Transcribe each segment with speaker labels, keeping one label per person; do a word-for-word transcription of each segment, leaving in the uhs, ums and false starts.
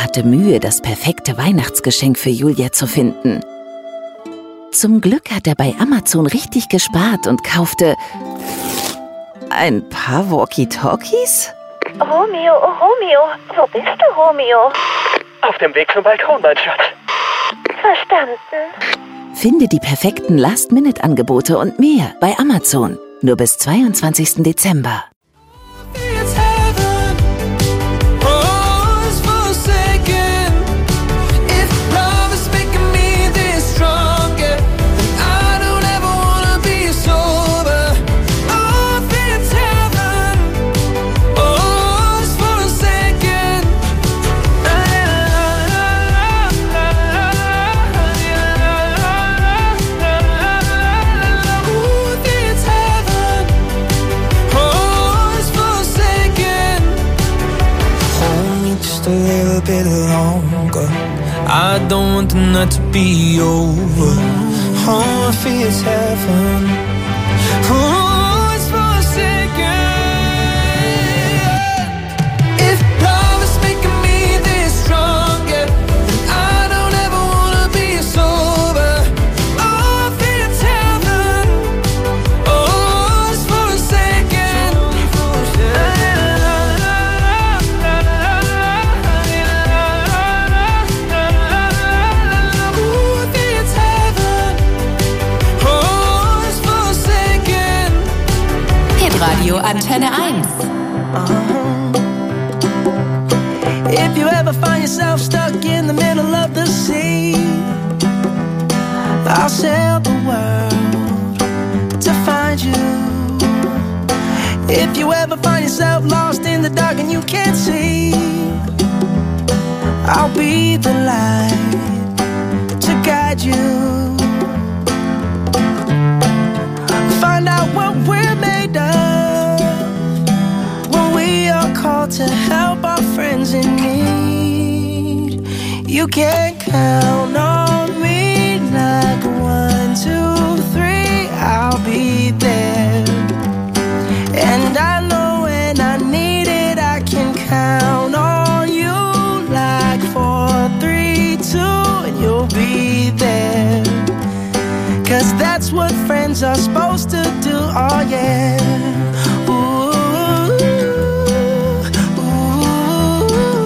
Speaker 1: hatte Mühe, das perfekte Weihnachtsgeschenk für Julia zu finden. Zum Glück hat er bei Amazon richtig gespart und kaufte ein paar Walkie-Talkies?
Speaker 2: Romeo, oh Romeo, wo bist du, Romeo?
Speaker 3: Auf dem Weg zum Balkon, mein Schatz.
Speaker 2: Verstanden.
Speaker 1: Finde die perfekten Last-Minute-Angebote und mehr bei Amazon. Nur bis zweiundzwanzigsten Dezember.
Speaker 4: I don't want the night to be over. Oh, I feel it's heaven. Oh, it's forsaken. If love is making me this stronger, then I don't ever wanna be sober. Oh, I feel it's heaven. Oh, it's forsaken.
Speaker 5: Radio Antenne eins.
Speaker 4: Uh-huh. If you ever find yourself stuck in the middle of the sea, I'll sail the world to find you. If you ever find yourself lost in the dark and you can't see, I'll be the light to guide you. Find out what we're made of when we are called to help our friends in need. You can count on me like one, two, three, I'll be there. And I know when I need it, I can count on you like four, three, two, and you'll be there. Cause that's what friends are supposed to do, oh yeah. Ooh, ooh,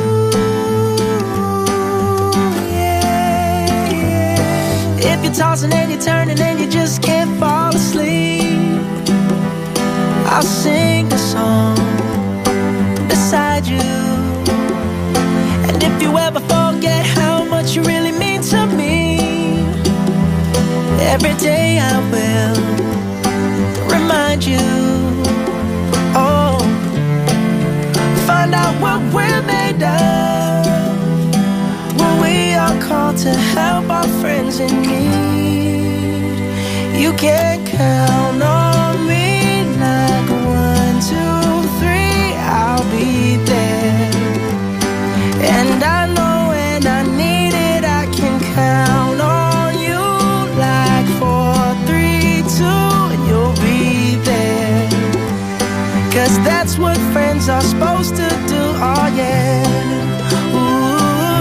Speaker 4: yeah, yeah. If you're tossing and you're turning and you just can't fall asleep, I'll sing a song beside you. And if you ever forget how much you really mean to me, every day I will remind you. Oh, find out what we're made of when we are called to help our friends in need. You can count on me like one, two, three, I'll be there. And I know when I need it, I can count on you like four, three, two, and you'll be there. Cause that's what friends are supposed to do, oh yeah. Ooh,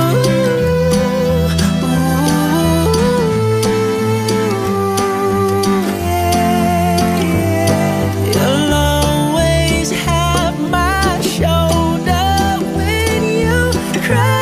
Speaker 4: ooh, yeah, yeah. You'll always have my shoulder when you cry.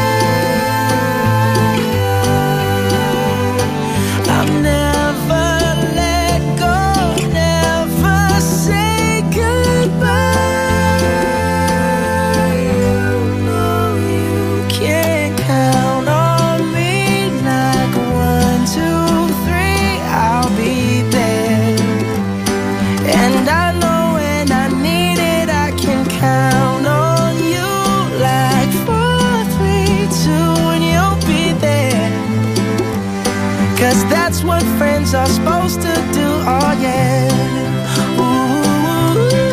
Speaker 4: I'll never let go, never say goodbye. You know you can count on me like one, two, three, I'll be there. And I know when I need it, I can count on you like four, three, two, and you'll be there. Cause that's what friends are supposed to do, oh yeah. Ooh,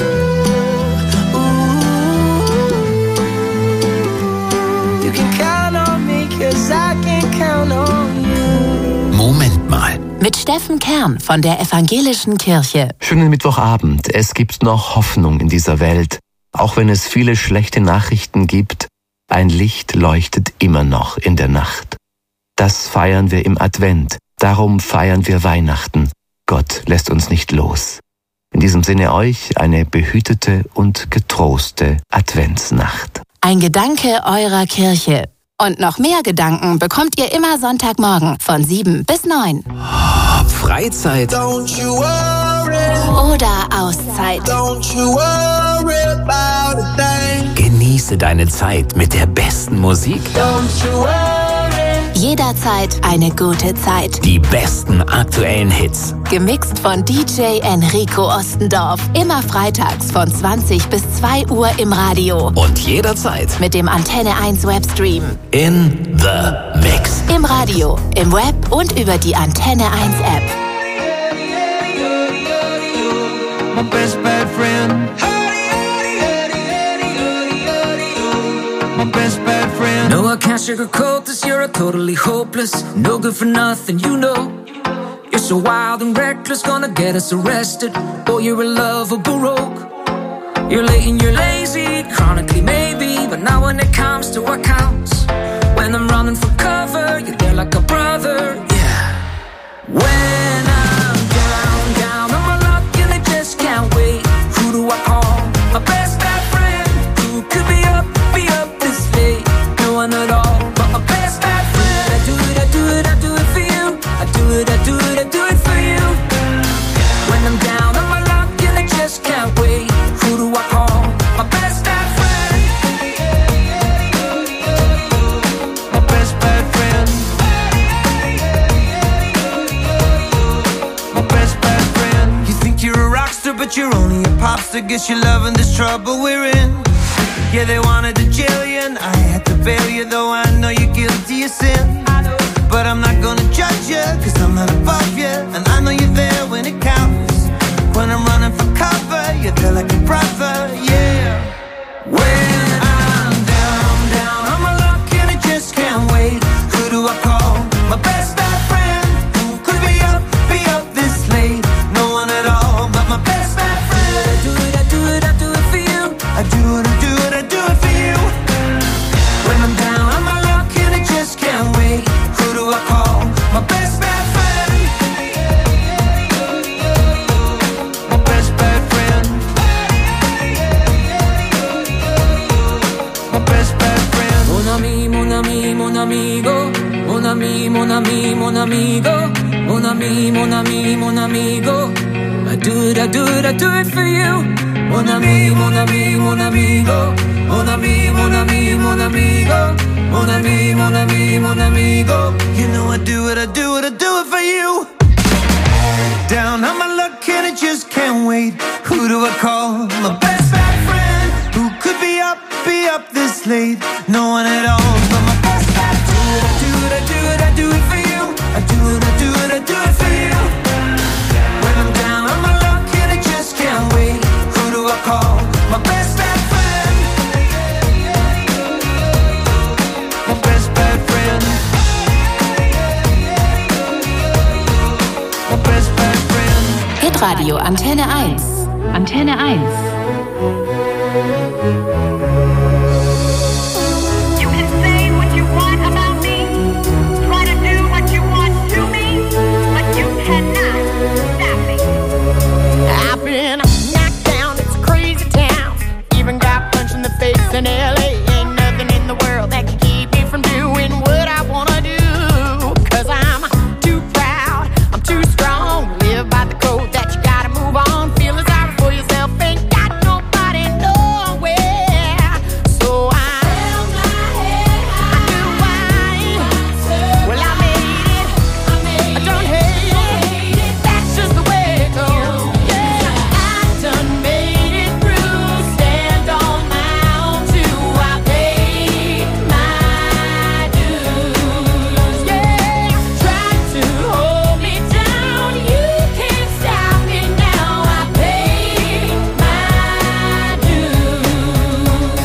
Speaker 4: ooh. You can count on me cause I can count on you.
Speaker 5: Moment mal. Mit Steffen Kern von der Evangelischen Kirche.
Speaker 6: Schönen Mittwochabend. Es gibt noch Hoffnung in dieser Welt. Auch wenn es viele schlechte Nachrichten gibt, ein Licht leuchtet immer noch in der Nacht. Das feiern wir im Advent, darum feiern wir Weihnachten. Gott lässt uns nicht los. In diesem Sinne euch eine behütete und getroste Adventsnacht.
Speaker 5: Ein Gedanke eurer Kirche. Und noch mehr Gedanken bekommt ihr immer Sonntagmorgen von sieben bis neun.
Speaker 7: Freizeit.
Speaker 4: Don't you worry.
Speaker 5: Oder Auszeit.
Speaker 4: Don't you worry about a thing.
Speaker 7: Genieße deine Zeit mit der besten Musik.
Speaker 4: Don't you worry.
Speaker 5: Jederzeit eine gute Zeit.
Speaker 7: Die besten aktuellen Hits.
Speaker 5: Gemixt von D J Enrico Ostendorf. Immer freitags von zwanzig bis zwei Uhr im Radio.
Speaker 7: Und jederzeit
Speaker 5: mit dem Antenne eins Webstream.
Speaker 7: In the Mix.
Speaker 5: Im Radio, im Web und über die Antenne eins App.
Speaker 4: My best bad friend. My best bad friend.
Speaker 8: No, I can't sugarcoat this, you're a totally hopeless, no good for nothing, you know. You're so wild and reckless, gonna get us arrested. Boy, you're a lovable rogue. You're late and you're lazy, chronically maybe, but not when it comes to what counts. When I'm running for cover, you're there like a brother, yeah. When I'm down, down on my luck and I just can't wait. Who do I call? My best bad friend, who could be up, be up this late? No one at all, but my best bad friend. I do it, I do it, I do it for you. I do it, I do it, I do it for you. When I'm down on my luck and I just can't wait. Who do I call? My best bad friend.
Speaker 4: My best bad friend. My best bad friend. You think you're a rock star, but you're only a pop star. Guess you're loving this trouble we're in. Yeah, they wanted to jail you, and I had to bail you, though I know you're guilty of sin. But I'm not gonna judge you, cause I'm not above you, and I know you're there when it counts. When I'm running for cover, you're there like a brother, yeah. When I'm down, down on my luck and I just can't wait. Who do I call? My best bad friend. Who could be up, be up this late? No one at all, but my best bad friend.
Speaker 8: I do it, I do it, I do it for you.
Speaker 4: I do it, I do it, I do it for you. When I'm down on my luck and I just can't wait. Who do I call? My best bad friend. My best bad friend. My best bad friend.
Speaker 8: Mon ami, mon ami, mon amigo. Mon ami, mon ami, mon amigo. Mon ami, mon ami, mon amigo. I do it, I do it, I do it for you. Mon ami, mon ami, mon amigo. Mon ami, mon ami, mon amigo. Mon ami, mon ami, mon amigo.
Speaker 4: You know I do it, I do it, I do it for you. Down on my luck and I just can't wait. Who do I call? My best bad friend. Who could be up, be up this late? No one at all, but my best bad friend. I do it, I do it, I do it for you. I do it, I do it, I do it for you. When I'm down on my luck and I just can't wait. Who do I call? My best bad friend. My best bad friend. My best bad friend.
Speaker 5: Hitradio Antenne eins. Antenne eins.
Speaker 2: You can say what you want about me, try to do what you want to me, but you cannot stop me.
Speaker 9: I've been knocked down, it's a crazy town. Even got punched in the face in L A. Ain't nothing in the world that can keep me from doing what I wanna do. Cause I'm too proud, I'm too strong. Live by the code that you gotta move on. Feeling sorry for yourself, ain't got nobody nowhere. So I held my head high. I knew I, well I made it, I don't hate it, that's just the way it goes. Yeah, I done made it through, stand on my own too. I paid my dues. Yeah, try to hold me down, you can't stop me now. I paid my dues.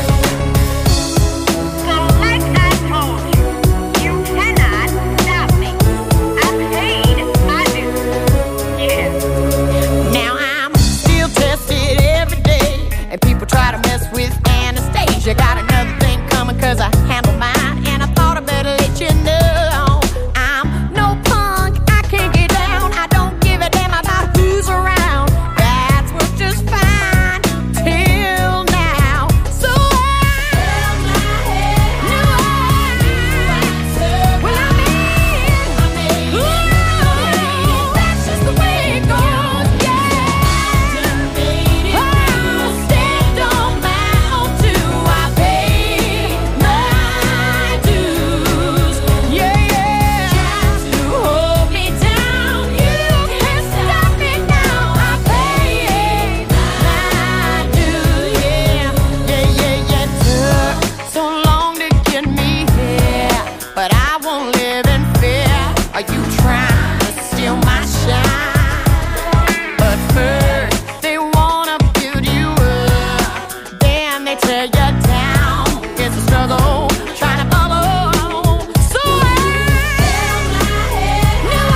Speaker 2: So like I told you, you cannot stop me. I paid my dues. Yeah.
Speaker 9: Now I'm still tested every day, and people try to mess with Anastasia. Got another thing coming, cause I tear you down. It's a struggle trying to follow. So I held my head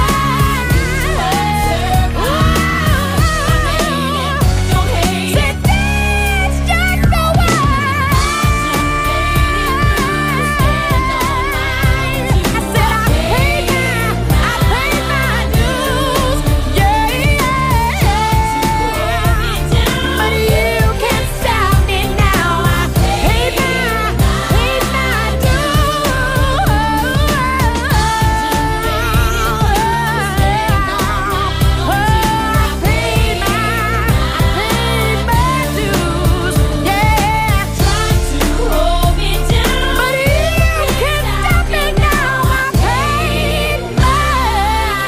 Speaker 9: high. Don't hate it. That's just the way. I said I paid my, I paid my dues. Yeah, yeah. But you can't stop me now. I paid my, paid my dues. Oh, I paid my, paid my dues. Yeah. Trying to hold me down, but you can't stop me now. I paid my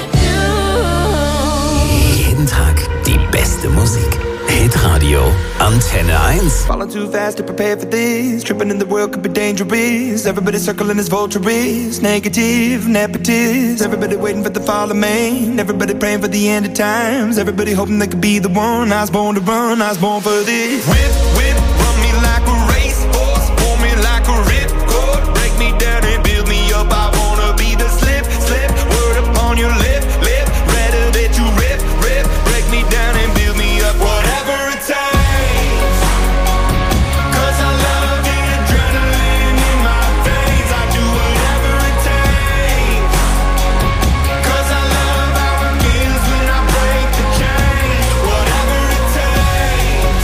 Speaker 9: dues.
Speaker 7: Jeden Tag die beste Musik. Hitradio Antenne eins.
Speaker 4: Falling too fast to prepare for this. Tripping in the world could be dangerous. Everybody circling as vultures. Negative, nepotist. Everybody waiting for the fall of man. Everybody praying for the end of times. Everybody hoping they could be the one. I was born to run, I was born for this. Whip, whip, run me like a racehorse. Pull me like a ripcord. Break me down and build me up. I wanna be the slip, slip. Word upon your lip, lip. Rather that you rip, rip. Break me down and build me up. Whatever it takes. Cause I love the adrenaline in my veins. I do whatever it takes. Cause I love how it feels when I break the chain. Whatever it takes.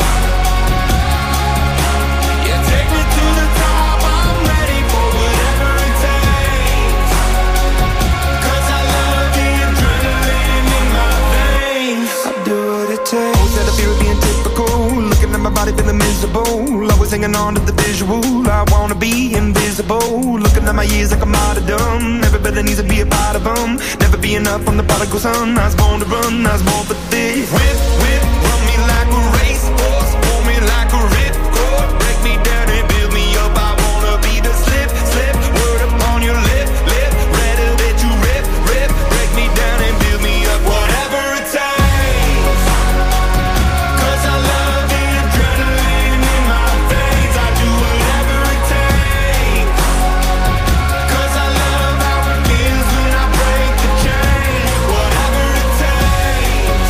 Speaker 4: Yeah, take me to the top. I'm ready for whatever it takes. Cause I love the adrenaline in my veins. I do what it takes. Always had a fear of being typical. Looking at my body feeling miserable. Always hanging on to the visual. I wanna be invisible. Looking at my years like I'm out of dumb. Everybody needs to be a part of them. Never be enough on the prodigal son. I was born to run, I was born for this. Whip, whip, run me like a racehorse. Pull me like a ripcord. Break me down and build me up. I wanna be the slip, slip. Word upon your lip, lip. Rather that you rip, rip. Break me down and build me up. Whatever it takes. Cause I love the adrenaline in my veins. I do whatever it takes. Cause I love how it feels when I break the chain. Whatever it takes.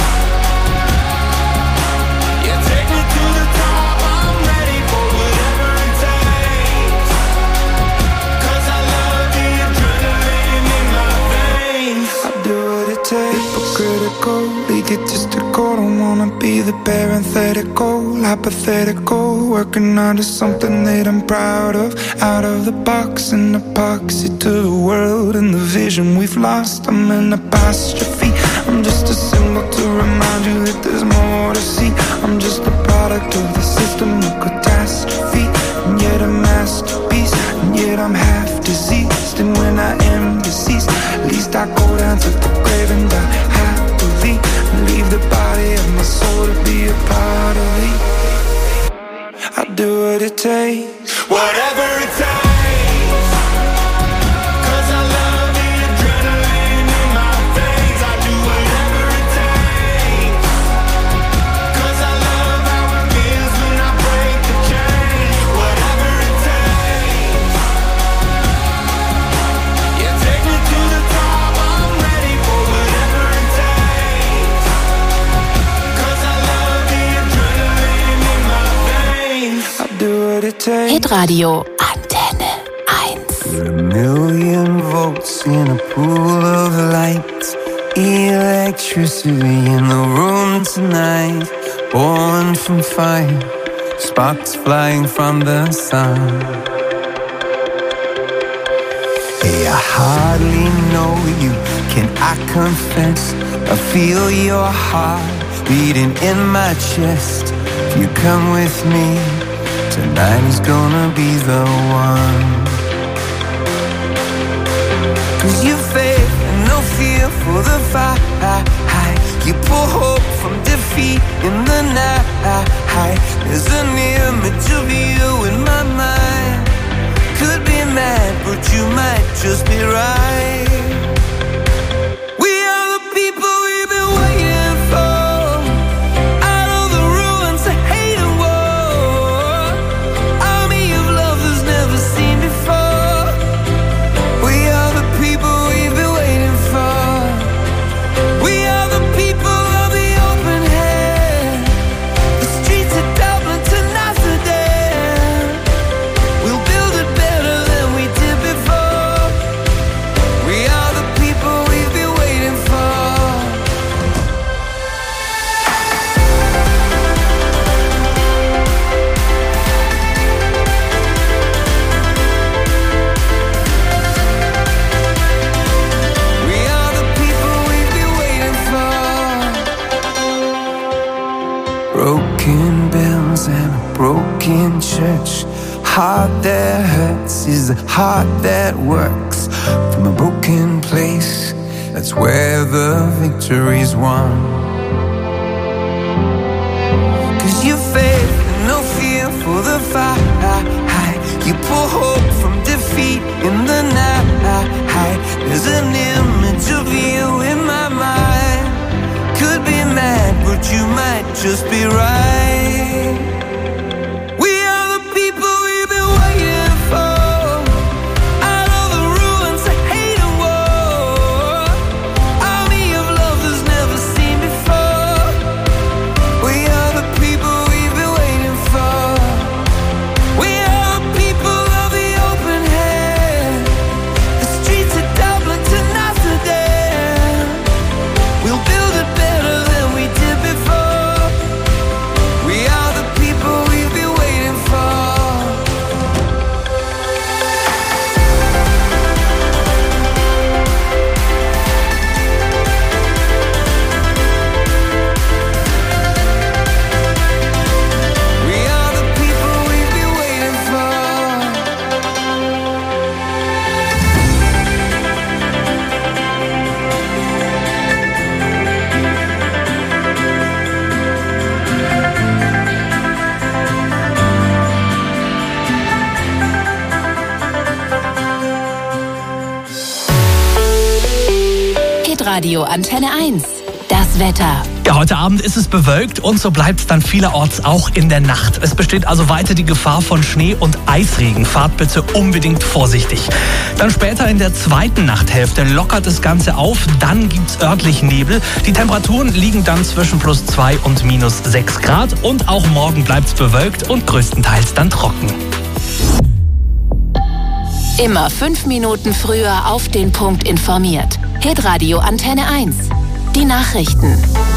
Speaker 4: Yeah, take me to the top. I'm ready for whatever it takes. Cause I love the adrenaline in my veins. I do what it takes. Hypocritical, egotistical. Don't wanna be the parenthetical, hypothetical. Working on to something that I'm proud of. Out of the box, an epoxy to the world and the vision we've lost. I'm an apostrophe. I'm just a symbol to remind you that there's more to see. I'm just a product of the system of catastrophe. And yet a masterpiece. And yet I'm half diseased. And when I am deceased, at least I go down to the grave and die happily. And leave the body of my soul to be a part of me. I do what it takes. Whatever it takes. Cause I love the adrenaline in my veins. I do whatever it takes. Cause I love how it feels when I break the chain. Whatever it takes. Yeah, take me to the top. I'm ready for whatever it takes. Cause I love the adrenaline in my veins. I do what it takes.
Speaker 5: Hitradio Antenne eins.
Speaker 4: We're a million volts in a pool of light. Electricity in the room tonight. Born from fire. Sparks flying from the sun. Hey, I hardly know you. Can I confess? I feel your heart beating in my chest. If you come with me, tonight is gonna be the one. Cause you faith and no fear for the fight. You pull hope from defeat in the night. There's an image of you in my mind. Could be mad, but you might just be right. We are the people we've been waiting for. Out of the ruins of hate and war.
Speaker 10: broken church. Heart that hurts is a heart that works. From a broken place, that's where the victory's won. Cause you faith and no fear for the fight. You pull hope from defeat in the night. There's an image of you in my mind. Could be mad, but you might just be right. We are the people we've been waiting for. Out of the ruins of hate and war. Army of love that's never seen before. We are the people we've been waiting for. We are the people of the open hand. The streets of Dublin to Amsterdam. We'll build it better than we did before. We are the people we've been waiting for. We are the people we've been waiting for.
Speaker 5: Hitradio Antenne eins. Das Wetter.
Speaker 11: Ja, heute Abend ist es bewölkt und so bleibt es dann vielerorts auch in der Nacht. Es besteht also weiter die Gefahr von Schnee- und Eisregen. Fahrt bitte unbedingt vorsichtig. Dann später in der zweiten Nachthälfte lockert das Ganze auf, dann gibt's örtlich Nebel. Die Temperaturen liegen dann zwischen plus zwei und minus sechs Grad und auch morgen bleibt's bewölkt und größtenteils dann trocken.
Speaker 5: Immer fünf Minuten früher auf den Punkt informiert. Hitradio Antenne eins. Die Nachrichten.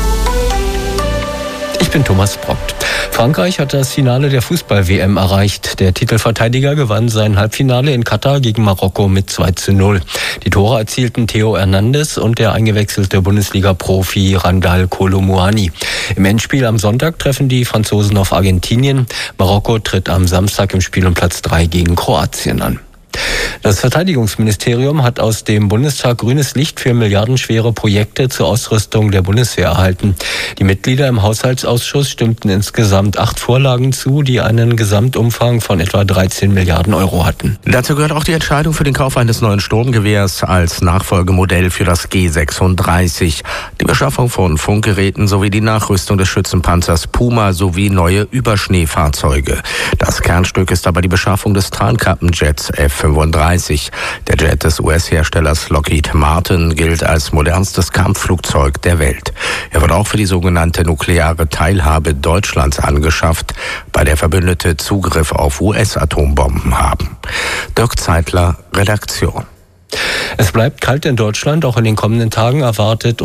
Speaker 12: Ich bin Thomas Brockt. Frankreich hat das Finale der Fußball-W M erreicht. Der Titelverteidiger gewann sein Halbfinale in Katar gegen Marokko mit zwei zu null. Die Tore erzielten Theo Hernandez und der eingewechselte Bundesliga-Profi Randal Kolo Muani. Im Endspiel am Sonntag treffen die Franzosen auf Argentinien. Marokko tritt am Samstag im Spiel um Platz drei gegen Kroatien an. Das Verteidigungsministerium hat aus dem Bundestag grünes Licht für milliardenschwere Projekte zur Ausrüstung der Bundeswehr erhalten. Die Mitglieder im Haushaltsausschuss stimmten insgesamt acht Vorlagen zu, die einen Gesamtumfang von etwa dreizehn Milliarden Euro hatten.
Speaker 13: Dazu gehört auch die Entscheidung für den Kauf eines neuen Sturmgewehrs als Nachfolgemodell für das G sechsunddreißig, die Beschaffung von Funkgeräten sowie die Nachrüstung des Schützenpanzers Puma sowie neue Überschneefahrzeuge. Das Kernstück ist aber die Beschaffung des Tarnkappenjets F fünfunddreißig. Der Jet des U S-Herstellers Lockheed Martin gilt als modernstes Kampfflugzeug der Welt. Er wird auch für die sogenannte nukleare Teilhabe Deutschlands angeschafft, bei der Verbündete Zugriff auf U S-Atombomben haben. Dirk Zeitler, Redaktion.
Speaker 12: Es bleibt kalt in Deutschland, auch in den kommenden Tagen erwartet